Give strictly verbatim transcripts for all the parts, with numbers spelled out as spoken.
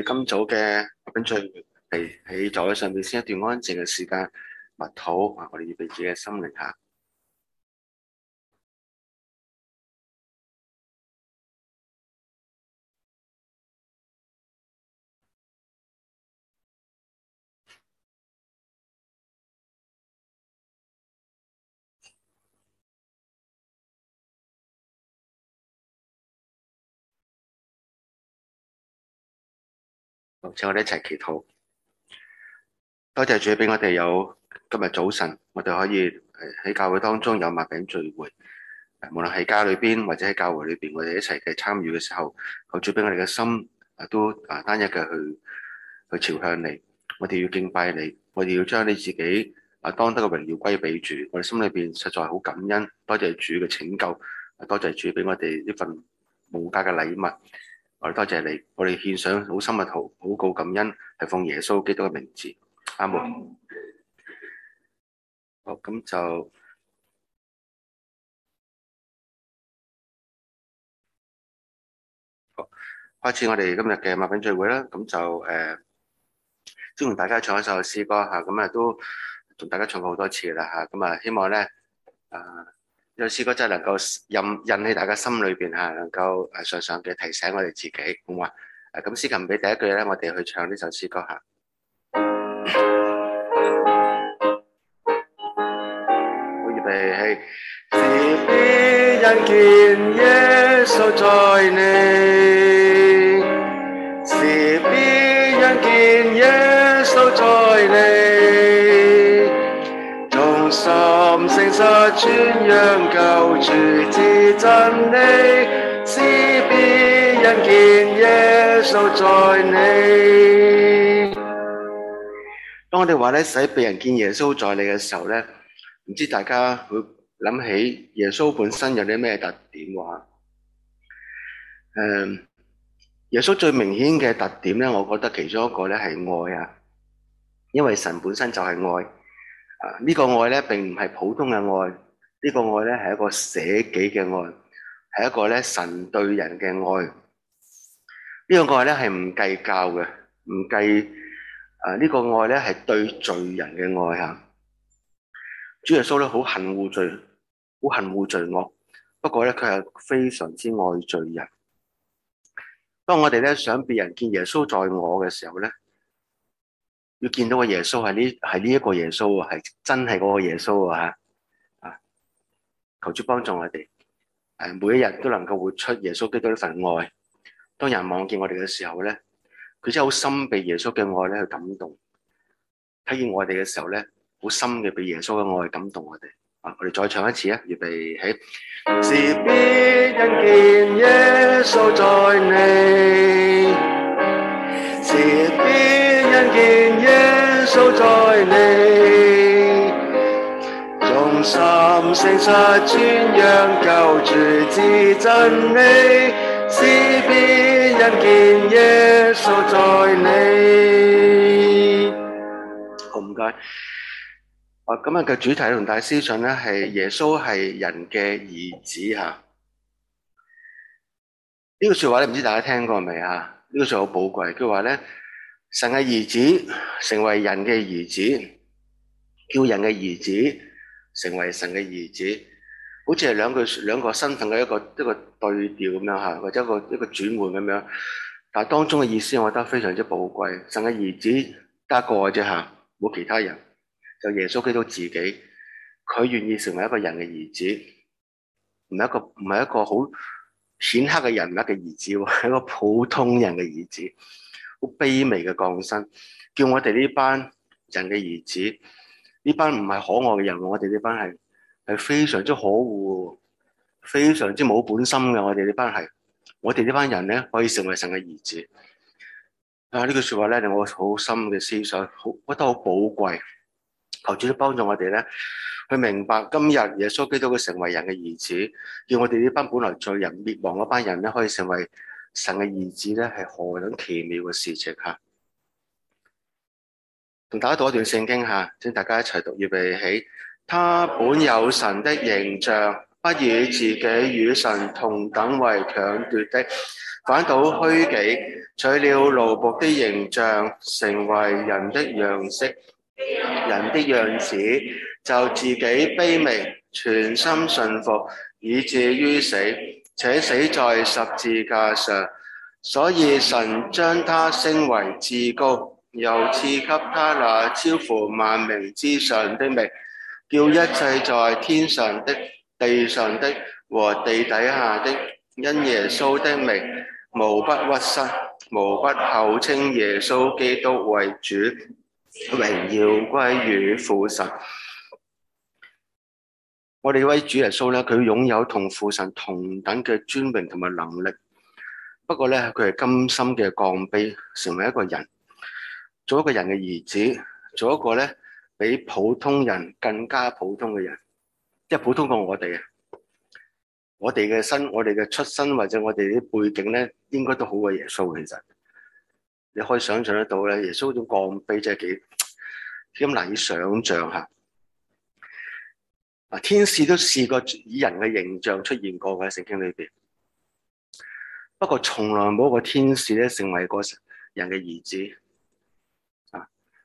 今早嘅跟住嚟喺座位上面先一段安靜嘅時間，默禱啊！我哋預備自己嘅心靈下。好，請我哋一齊祈禱。多謝主俾我哋有今日早晨，我哋可以喺教會當中有擘餅聚會。無論喺家裏邊或者喺教會裏邊，我哋一齊嘅參與嘅時候，求主俾我哋嘅心啊都啊單一嘅去去朝向你。我哋要敬拜你，我哋要將你自己啊當得嘅榮耀歸俾主。我哋心裏邊實在好感恩，多謝主嘅拯救，多謝主俾我哋呢份無價嘅禮物。我哋多謝你，我哋獻上好深嘅禱禱告感恩，係奉耶穌基督嘅名字，阿門。好，咁就好開始我哋今日嘅擘餅聚會啦。咁就誒，先、呃、同大家唱一首詩歌吓，咁啊都同大家唱過好多次啦吓。咁啊，希望咧啊呢首詩歌真係能夠印印喺大家心裏邊吓，能夠誒常常嘅提醒我哋自己，好嘛？誒，咁詩琴俾第一句咧，我哋去唱呢首詩歌吓。好，預備係。是必因見耶穌在你，是必因見耶穌在你，忠心誠實傳揚救主之真理，是必因見耶穌在你。當我哋話咧，使俾人見耶穌在你嘅時候咧，唔知大家會諗起耶穌本身有啲咩特點話？誒，耶穌最明顯嘅特點咧，我覺得其中一個咧係愛啊，因為神本身就係愛啊。呢個愛咧並唔係普通嘅愛，呢個愛咧係一個捨己嘅愛，係一個咧神對人嘅愛。呢個愛咧係唔計較嘅，唔計啊，呢個愛咧係對罪人嘅愛啊。主耶穌咧好恨惡罪。好恨惡罪惡，不過咧佢係非常之愛罪人。當我哋咧想別人見耶穌在我嘅時候咧，要見到個耶穌係呢係呢一個耶穌啊，係真係嗰個耶穌啊啊！求主幫助我哋，誒每一日都能夠活出耶穌基督呢份愛。當人望見我哋嘅時候咧，佢真係好深被耶穌嘅愛咧去感動。睇見我哋嘅時候咧，好深嘅被耶穌嘅愛感動我哋。啊！我哋再唱一次啊！預備起，是必因見耶穌在你，是必因見耶穌在你，忠心誠實傳揚救主之真理，是必因見耶穌在你。好，唔該。啊，今日嘅主題同大家思想咧係耶穌係人嘅兒子吓。呢句說話咧唔知大家聽過未啊？呢句說話好寶貴，佢話咧神嘅兒子成為人嘅兒子，叫人嘅兒子成為神嘅兒子，好似係兩句兩個身份嘅一個一個對調咁樣吓，或者一個一個轉換咁樣。但係當中嘅意思，我覺得非常之寶貴。神嘅兒子得一個嘅啫吓，冇其他人。就耶穌基督自己，佢願意成為一個人嘅兒子，唔係一個唔係一個好顯赫嘅人物嘅兒子，係一個普通人嘅兒子，好卑微嘅降生，叫我哋呢班人嘅兒子，呢班唔係可愛嘅人，我哋呢班係係非常之可惡，非常之冇本心嘅，我哋呢班係，我哋呢班人咧可以成為神嘅兒子。啊，呢句說話咧令我好深嘅思想，好覺得好寶貴。求主都幫助我哋咧，去明白今日耶穌基督佢成為人嘅兒子，叫我哋呢班本來罪人滅亡嗰班人咧，可以成為神嘅兒子咧，係何等奇妙嘅事情吓！同大家讀一段聖經吓，請大家一齊讀，預備起。他本有神的形象， 不以自己與神同等為強奪的，反倒虛己，取了奴僕的形象，成為人的樣式，人的樣子，就自己卑微，全心順服，以至於死，且死在十字架上。所以神將他升為至高，又賜給他那超乎萬名之上的名，叫一切在天上的、地上的和地底下的，因耶穌的名，無不屈膝，無不口稱耶穌基督為主，榮耀歸於父神。我哋呢位主耶穌咧，佢擁有同父神同等嘅尊榮同埋能力，不過咧，佢係甘心嘅降卑，成為一個人，做一個人嘅兒子，做一個咧比普通人更加普通嘅人，即係普通過我哋啊！我哋嘅身、我哋嘅出身或者我哋啲背景咧，應該都好過耶穌。其實你可以想象得到咧，耶穌嗰種降卑真係幾幾咁難以想象下。啊，天使都試過以人嘅形象出現過嘅聖經裏邊，不過從來冇一個天使咧成為過人嘅兒子。啊，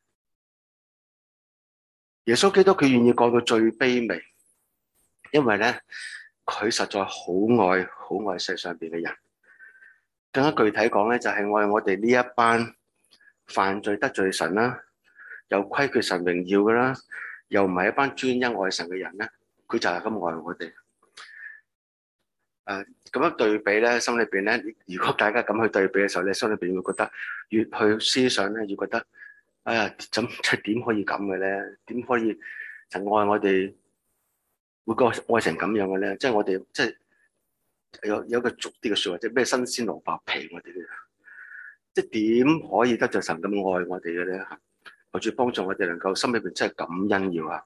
耶穌基督佢願意降到最卑微，因為咧佢實在好愛好愛世上邊嘅人。更加具體講咧，就係愛我哋呢一班犯罪得罪神啦，又虧缺神榮耀嘅啦，又唔係一班專一愛神嘅人咧，佢就係咁愛我哋。誒、呃，咁樣對比咧，心裏邊咧，如果大家咁去對比嘅時候咧，心裏邊會覺得越去思想咧，越覺得，哎呀，怎即點可以咁嘅咧？點可以神愛我哋會個愛成咁樣嘅咧？即係我哋即係有有一個俗啲嘅說話，即係咩新鮮蘿蔔皮我哋嘅，即係點可以得着神咁愛我哋嘅咧？求主幫助我哋能夠心裏邊真係感恩要啊！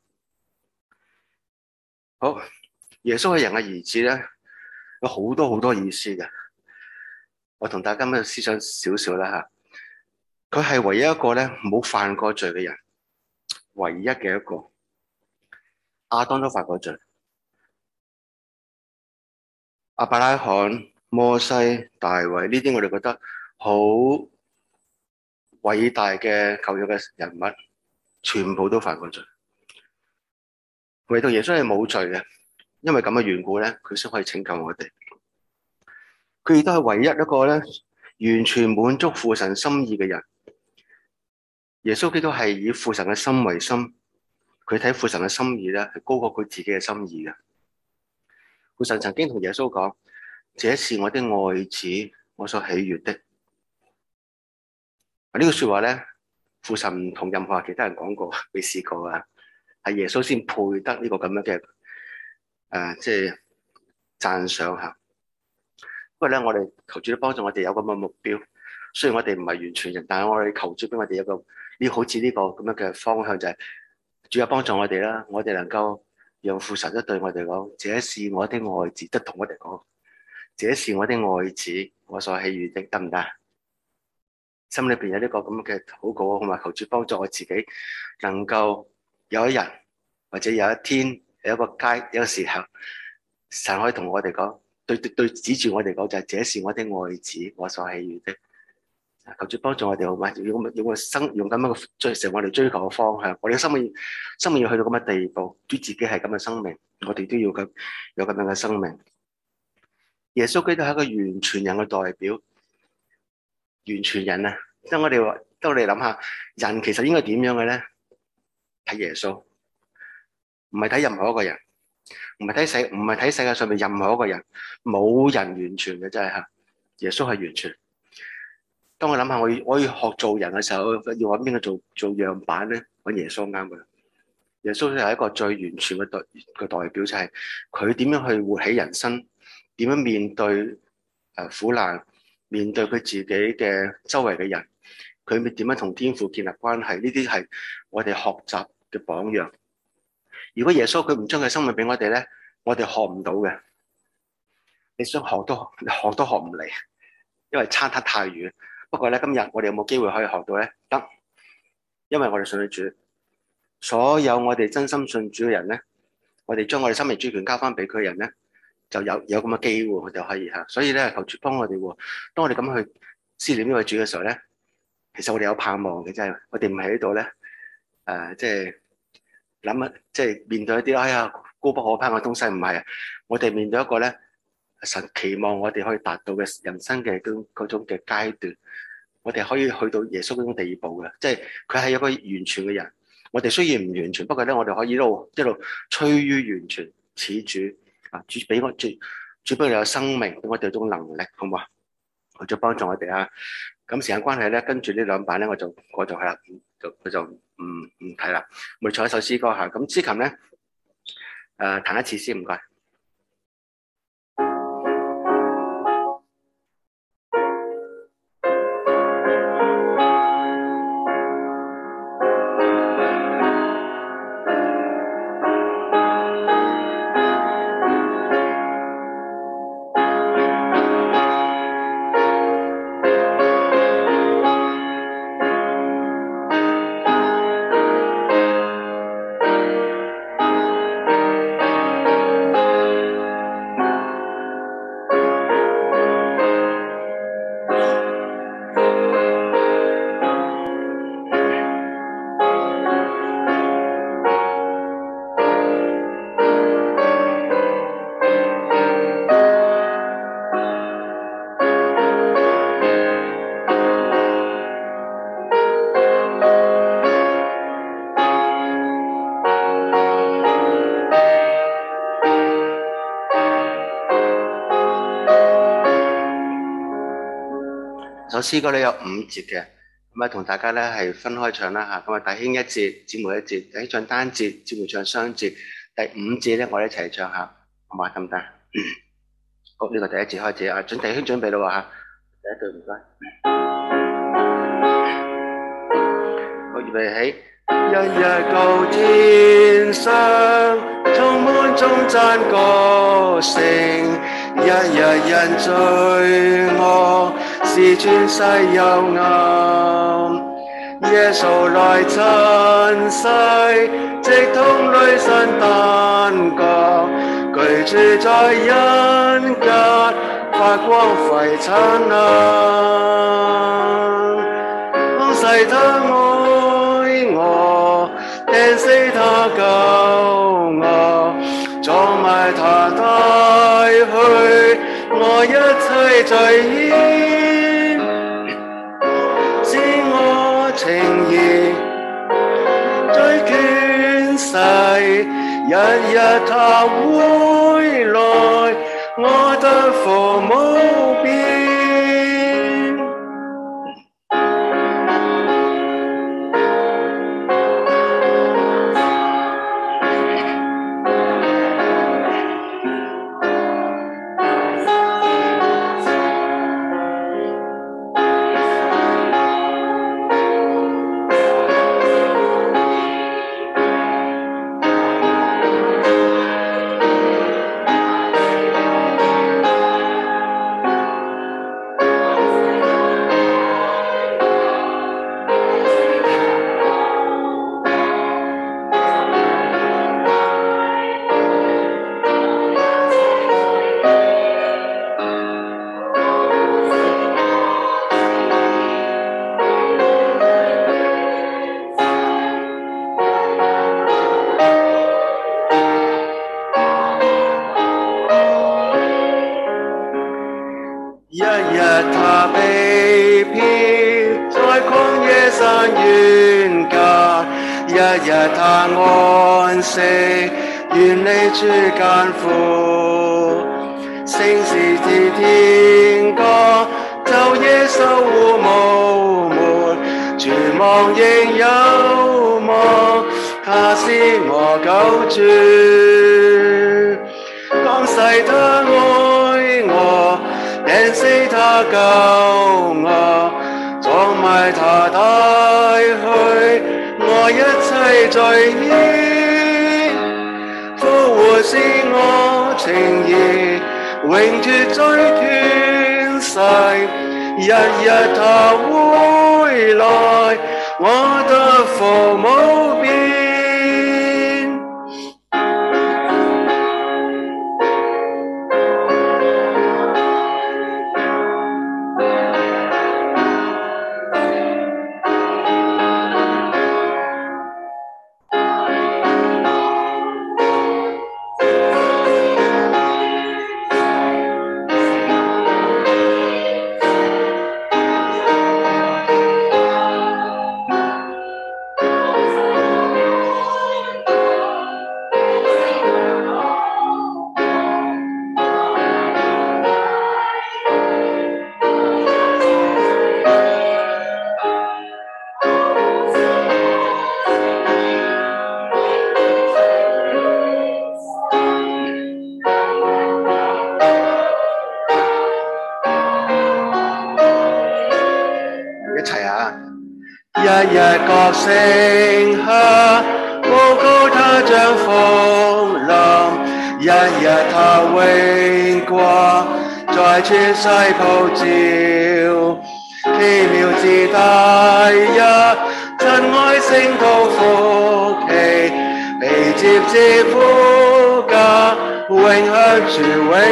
好，耶穌係人嘅兒子咧，有好多好多意思嘅。我同大家咁樣思想少少啦吓。佢係唯一一個咧冇犯過罪嘅人，唯一嘅一個。亞當都犯過罪，亞伯拉罕、摩西、大衛呢啲我哋覺得好偉大嘅舊約嘅人物，全部都犯過罪。唯獨耶穌係冇罪嘅，因為咁嘅緣故咧，佢先可以拯救我哋。佢亦都係唯一一個咧完全滿足父神心意嘅人。耶穌基督係以父神嘅心為心，佢睇父神嘅心意咧係高過佢自己嘅心意嘅。父神曾經同耶穌講：這是我的愛子，我所喜悅的。呢句說話咧，父神唔同任何其他人講過，未試過啊！係耶穌先配得呢個咁樣嘅誒、呃，即係讚賞下。不過咧，我哋求主都幫助我哋有咁嘅目標。雖然我哋唔係完全人，但係我哋求主俾我哋有個呢，好似呢個咁樣嘅方向，就係、是、主要幫助我哋啦。我哋能夠讓父神都對我哋講：這是我的愛子，都同我哋講：這是我的愛子，我所喜悅的，得唔得？心裏邊有呢個咁嘅禱告，同埋求主幫助我自己，能夠有一日或者有一天有一個階有一個時候，神可以同我哋講，對對對，指住我哋講就係：這是我的愛子，我所喜悅的。求主幫助我哋好嘛？用用個生用咁樣嘅追成我哋追求嘅方向，我哋嘅生命生命要去到咁嘅地步，主自己係咁嘅生命，我哋都要咁有咁樣嘅生命。耶穌基督係一個完全人嘅代表，完全人啊！即係我哋話，當我哋諗下，人其實應該點樣嘅咧？睇耶穌，唔係睇任何一個人，唔係睇世，唔係睇世界上面任何一個人，冇人完全嘅真係吓。耶穌係完全。當我諗下，我要我要學做人嘅時候，要揾邊個做做樣板咧？揾耶穌啱嘅。耶穌係一個最完全嘅代嘅代表，就係佢點樣去活起人生，點樣面對誒苦難，面對佢自己嘅周圍嘅人，佢點樣同天父建立關係？呢啲係我哋學習嘅榜樣。如果耶穌佢唔將佢生命俾我哋咧，我哋學唔到嘅。你想學都學都學唔嚟，因為差得太遠。不過咧，今日我哋有冇機會可以學到咧？得，因為我哋信咗主，所有我哋真心信主嘅人咧，我哋將我哋生命主權交翻俾佢嘅人咧， 就有有咁嘅機會，我就可以嚇。所以咧，求主幫我哋喎。當我哋咁去思念呢位主嘅時候咧，其實我哋有盼望嘅，真係我哋唔喺度咧，誒、呃，即係諗啊，即係面對一啲哎呀高不可攀嘅東西，唔係啊，我哋面對一個咧神期望我哋可以達到嘅人生嘅嗰嗰種嘅階段，我哋可以去到耶穌嗰種地步嘅，即係佢係一個完全嘅人。我哋雖然唔完全，不過咧我哋可以一路一路趨於完全，似主啊，主俾我主主俾我哋有生命，俾我哋有種能力，好嘛？佢就幫助我哋啊！咁時間關係咧，跟住呢兩版咧，我就我就係啦，就佢就唔唔睇啦。我哋唱一首詩歌嚇，咁司琴咧誒彈一次先，唔該。首詩歌咧有五節嘅，咁啊同大家咧係分開唱啦嚇，咁啊弟兄一節，姊妹一節，弟兄唱單節，姊妹唱雙節，第五節咧我哋一齊唱下，好嘛？得唔得？好，呢個第一節開始啊，準弟兄準備啦喎嚇，第一句唔該。好，預備起。日日高天上，充滿頌讚歌聲，日日因罪惡是全世幽暗。耶穌來塵世，直通女神誕國，居住在人間，發光輝燦爛。往世他愛我，釘死他救我，葬埋他帶去我一切罪愆，使我情義最權勢，日日他回來，我得福無邊。日日他被騙，在曠野山原間，日日他安息，遠離諸艱苦。聖事自天降，晝夜守護無門，絕望仍有望，他是我救主。降世他愛我，釘死他救我，葬埋他帶去我一切罪愆，復活是我情義，永脫罪權勢，日日他回來，我得福無邊。 日日角聲下，報告他將復臨，日日他榮光在全世普照，奇妙之大也，親愛聖徒福氣，被接至父家，永享主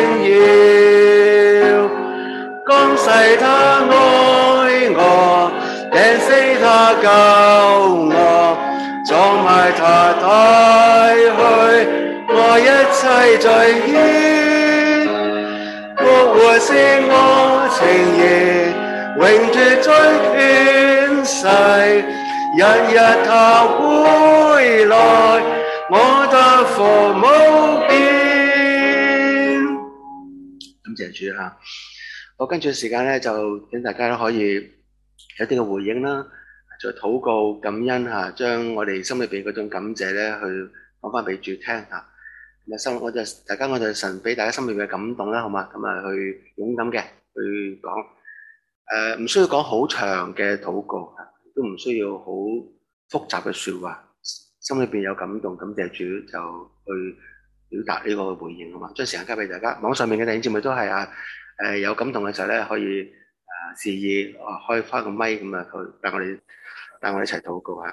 榮耀。降世他愛我，釘死他救我，葬埋他帶去我一切罪孽，復活是我情義，永絕在權勢，日日他回來，我得福無邊。感謝主啊！我跟住時間咧，就請大家都可以有啲嘅回應啦，再禱告感恩嚇，將我哋心裏邊嗰種感謝咧，去講翻俾主聽嚇。咁啊，心我就大家我就神俾大家心裏邊嘅感動啦，好嘛？咁啊，去勇敢嘅去講，誒唔需要講好長嘅禱告，都唔需要好複雜嘅説話，心裏邊有感動，感謝主就去表達呢個回應啊嘛。將時間交俾大家，網上面嘅弟兄姊妹都係啊。誒、呃、有感動嘅時候咧，可以誒示意啊開翻個咪咁啊，去帶我哋帶我哋一齊禱告下。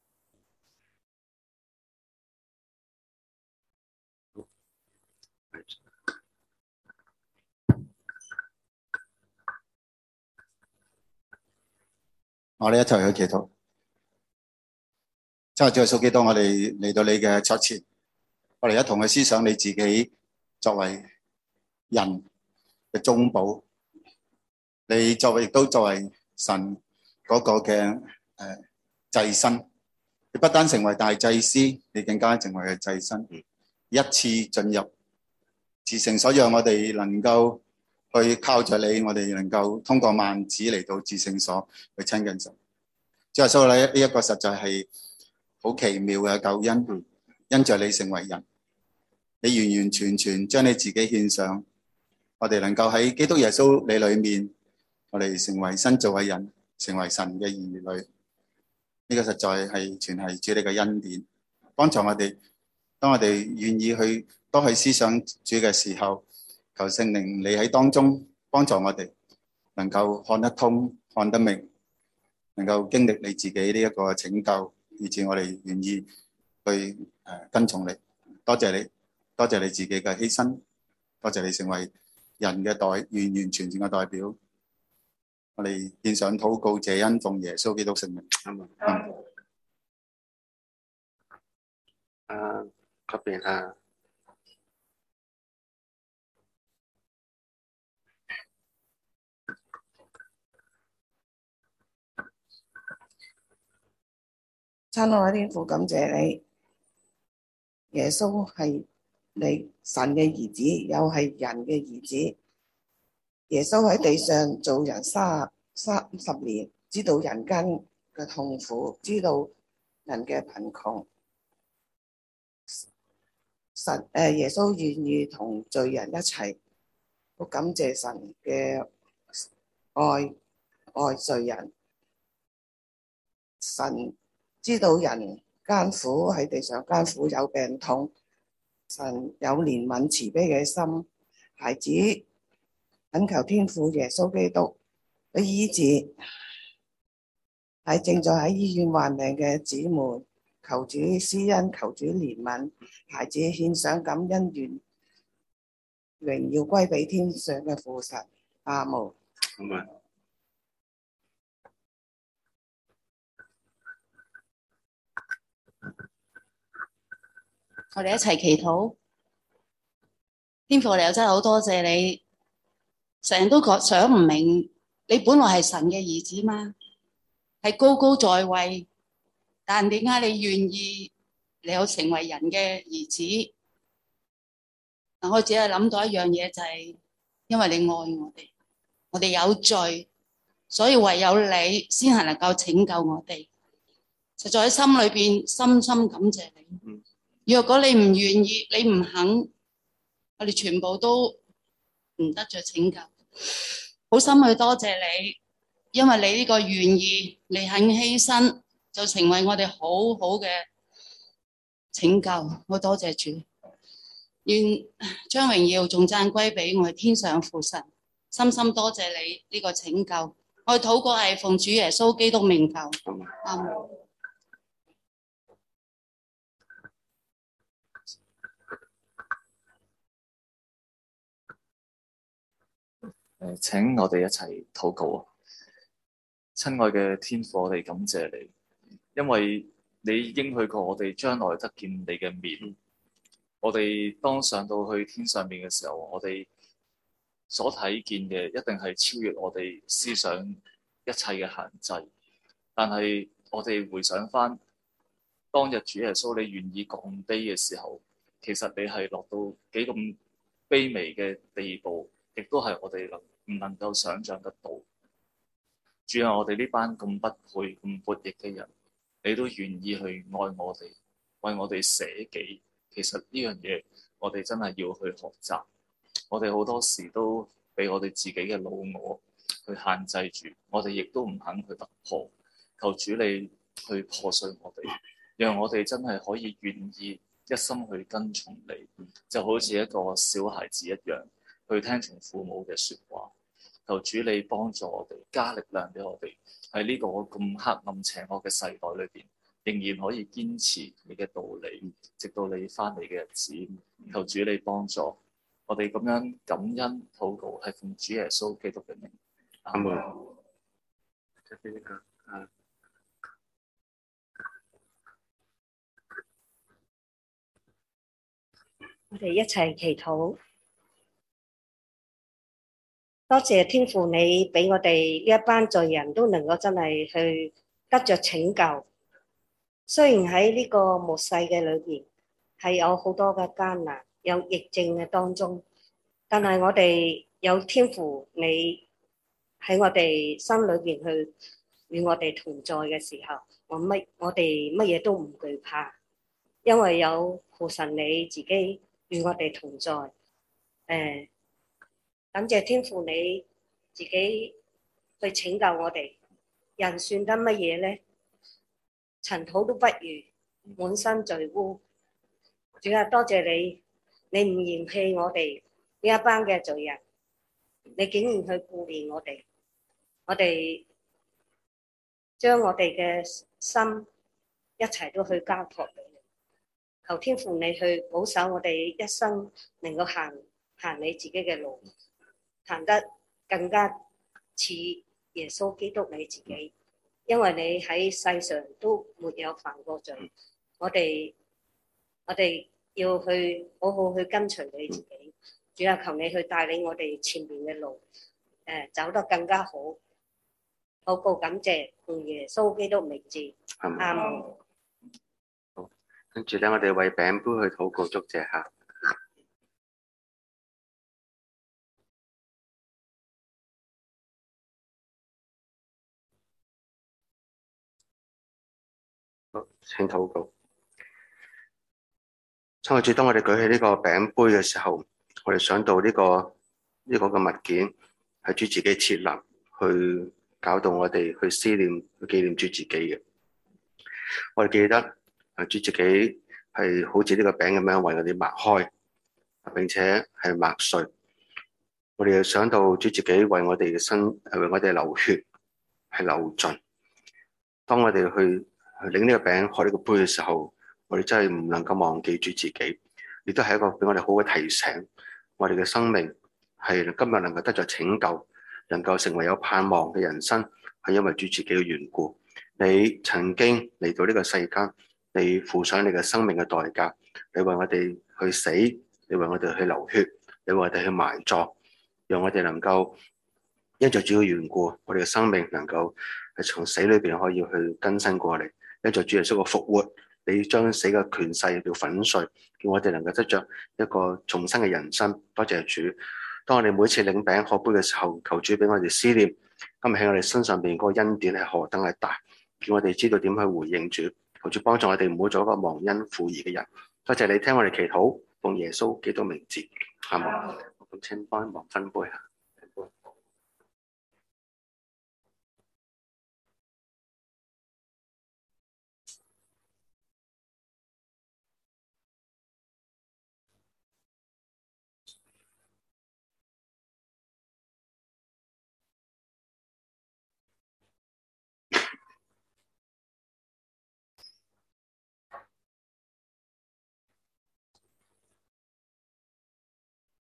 我哋一齊去祈禱。真係主耶穌基督，我哋嚟到你嘅桌前，我哋一同去思想你自己作為人嘅中保，你作為亦都作為神嗰個嘅誒、呃、祭牲，你不單成為大祭司，你更加成為嘅祭牲，一次進入至聖所，讓我哋能夠去靠着你，我哋能夠通過幔子嚟到至聖所去親近神。主耶穌咧，呢一個實在係好奇妙嘅救恩，因着你成為人，你完完全全將你自己獻上。我哋能夠喺基督耶穌你裏面，我哋成為新造嘅人，成為神嘅兒女。呢、這個實在係全係主你嘅恩典，幫助我哋。當我哋願意去多去思想主嘅時候，求聖靈你喺當中幫助我哋，能夠看得通、看得明，能夠經歷你自己呢一個拯救，以致我哋願意去誒跟從你。多謝你，多謝你自己嘅犧牲，多謝你成為人嘅代完完全全嘅代表，我哋獻上禱告謝恩，奉耶穌基督聖名。嗯。 啊，嗰邊啊， 親愛的天父，感謝你，耶穌係你神嘅兒子，又係人嘅兒子。耶穌喺地上做人三三十年，知道人間嘅痛苦，知道人嘅貧窮。神誒，耶穌願意同罪人一齊，好感謝神嘅愛愛罪人。神知道人艱苦，喺地上艱苦，有病痛，神有憐憫慈悲嘅心，孩子懇求天父耶穌基督去醫治係正在喺醫院患病嘅姊妹，求主施恩，求主憐憫，孩子獻上感恩願，榮耀歸俾天上嘅父神。阿門。 我哋一齊祈禱，天父，我哋又真係好多謝你，成日都覺想唔明，你本來係神嘅兒子嘛，係高高在位，但點解你願意你有成為人嘅兒子？嗱，我只係諗到一樣嘢，就係因為你愛我哋，我哋有罪，所以唯有你先係能夠拯救我哋。實在喺心裏邊深深感謝你。若果你唔願意，你唔肯，我哋全部都唔得着拯救。好心去多謝你， 因為你呢個願意，你肯犧牲，就成為我哋好好嘅拯救。我多謝主，願將榮耀仲讚歸俾我哋天上父神，深深多謝你呢個拯救。我哋禱告係奉主耶穌基督名求，阿門。 誒，請我哋一齊禱告啊！親愛嘅天父，我哋感謝你，因為你應許過我哋將來得見你嘅面。我哋當上到去天上面嘅時候，我哋所睇見嘅一定係超越我哋思想一切嘅限制。但係我哋回想翻當日主耶穌你願意降卑嘅時候，其實你係落到幾咁卑微嘅地步，亦都係我哋能唔能夠想像得到。主啊，我哋呢班咁不配、咁悖逆嘅人，你都願意去愛我哋，為我哋捨己。其實呢樣嘢，我哋真係要去學習。我哋好多時都俾我哋自己嘅老我去限制住，我哋亦都唔肯去突破。求主你去破碎我哋，讓我哋真係可以願意一心去跟從你，就好似一個小孩子一樣，去聽從父母嘅説話。求主你幫助我哋，加力量俾我哋喺呢個咁黑暗邪惡嘅世代裏邊，仍然可以堅持你嘅道理，直到你翻嚟嘅日子。求主你幫助我哋咁樣感恩禱告，係奉主耶穌基督嘅名。阿門。 我哋一齊祈禱，多謝天父你俾我哋呢一班罪人都能夠真係去得着拯救。雖然喺呢個末世嘅裏邊係有好多嘅艱難，有疫症嘅當中，但係我哋有天父你喺我哋心裏邊去與我哋同在嘅時候，我乜我哋乜嘢都唔懼怕，因為有父神你自己與我哋同在。誒、呃，感謝天父你自己去拯救我哋。人算得乜嘢呢？塵土都不如，滿身罪污。主啊，多謝你，你唔嫌棄我哋呢一班嘅罪人，你竟然去顧念我哋。我哋將我哋嘅心一齊都去交託俾你。求天父你去保守我哋一生能夠行行你自己嘅路，行得更加似耶穌基督你自己，因為你喺世上都沒有犯過罪。我哋我哋要去好好去跟隨你自己。主啊，求你去帶領我哋前面嘅路，誒、呃、走得更加好。禱告感謝，奉耶穌基督名字，阿門。 好，跟住咧，我哋為餅杯去禱告祝謝下。好，請禱告。親愛的主，當我哋舉起呢個餅杯嘅時候，我哋想到呢、這個呢、這個嘅物件係主自己設立，去搞到我哋去思念、去紀念主自己嘅。我哋記得啊，主自己係好似呢個餅咁樣為我哋擘開，並且係擘碎。我哋又想到主自己為我哋嘅身，係為我哋流血，係流盡。當我哋去去領呢個餅、喝呢個杯嘅時候，我哋真係唔能夠忘記主自己，亦都係一個俾我哋好嘅提醒。我哋嘅生命係今日能夠得着拯救，能夠成為有盼望嘅人生，係因為主自己嘅緣故。你曾經嚟到呢個世間，你付上你嘅生命嘅代價，你為我哋去死，你為我哋去流血，你為我哋去埋葬，讓我哋能夠因着主嘅緣故，我哋嘅生命能夠係從死裏邊可以去更新過嚟。因着主耶穌嘅復活，你將死嘅權勢要粉碎，叫我哋能夠得着一個重新嘅人生。多謝主。當我哋每次領餅喝杯嘅時候，求主俾我哋思念，今日喺我哋身上邊嗰個恩典係何等嘅大，叫我哋知道點去回應主。求主幫助我哋唔好做一個忘恩負義嘅人。多謝你聽我哋祈禱，奉耶穌基督名字，阿門。咁請幫忙分杯啊。